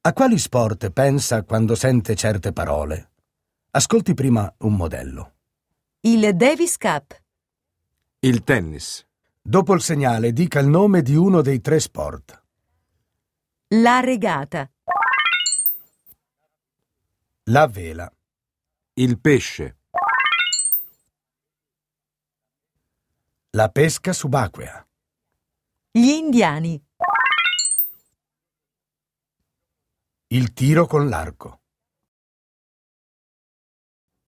A quali sport pensa quando sente certe parole? Ascolti prima un modello. Il Davis Cup. Il tennis. Dopo il segnale dica il nome di uno dei 3 sport. La regata. La vela. Il pesce. La pesca subacquea. Gli indiani. Il tiro con l'arco.